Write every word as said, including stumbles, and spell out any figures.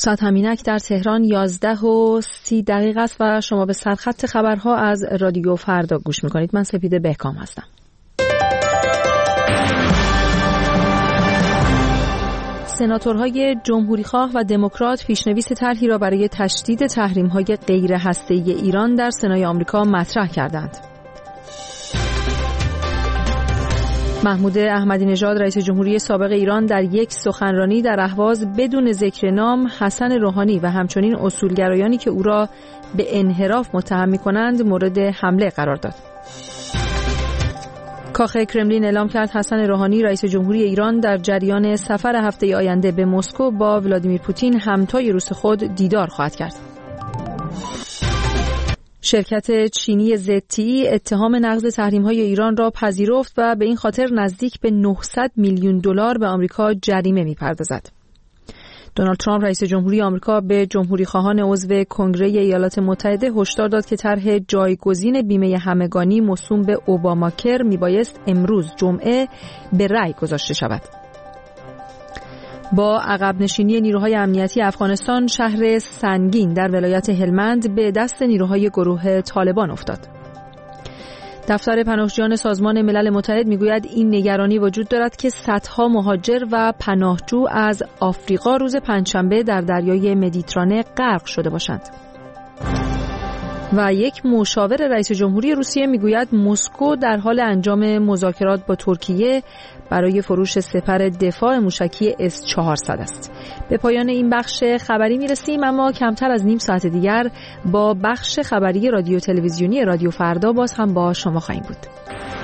ساعت همینک در تهران یازده و سی دقیقه است و شما به سرخط خبرها از رادیو فردا گوش میکنید. من سپیده بهکام هستم. سناتورهای جمهوریخواه و دموکرات پیشنویس طرحی را برای تشدید تحریم‌های غیر هسته‌ای ایران در سنای آمریکا مطرح کردند. محمود احمدی نژاد رئیس جمهوری سابق ایران در یک سخنرانی در اهواز بدون ذکر نام حسن روحانی و همچنین اصولگرایانی که او را به انحراف متهم می‌کنند مورد حمله قرار داد. کاخ کرملین اعلام کرد حسن روحانی رئیس جمهوری ایران در جریان سفر هفته آینده به مسکو با ولادیمیر پوتین همتای روس خود دیدار خواهد کرد. شرکت چینی زد تی ای اتهام نقض تحریم‌های ایران را پذیرفت و به این خاطر نزدیک به نهصد میلیون دلار به آمریکا جریمه می‌پردازد. دونالد ترامپ رئیس جمهوری آمریکا به جمهوری‌خواهان عضو کنگره ایالات متحده هشدار داد که طرح جایگزین بیمه همگانی موسوم به اوباماکر میبایست امروز جمعه به رأی گذاشته شود. با عقب نشینی نیروهای امنیتی افغانستان، شهر سنگین در ولایت هلمند به دست نیروهای گروه طالبان افتاد. دفتر پناهجویان سازمان ملل متحد میگوید این نگرانی وجود دارد که صدها مهاجر و پناهجو از آفریقا روز پنجشنبه در دریای مدیترانه غرق شده باشند. و یک مشاور رئیس جمهوری روسیه میگوید مسکو در حال انجام مذاکرات با ترکیه برای فروش سپر دفاع موشکی اس چهارصد است. به پایان این بخش خبری میرسیم، اما کمتر از نیم ساعت دیگر با بخش خبری رادیو تلویزیونی رادیو فردا باز هم با شما خواهیم بود.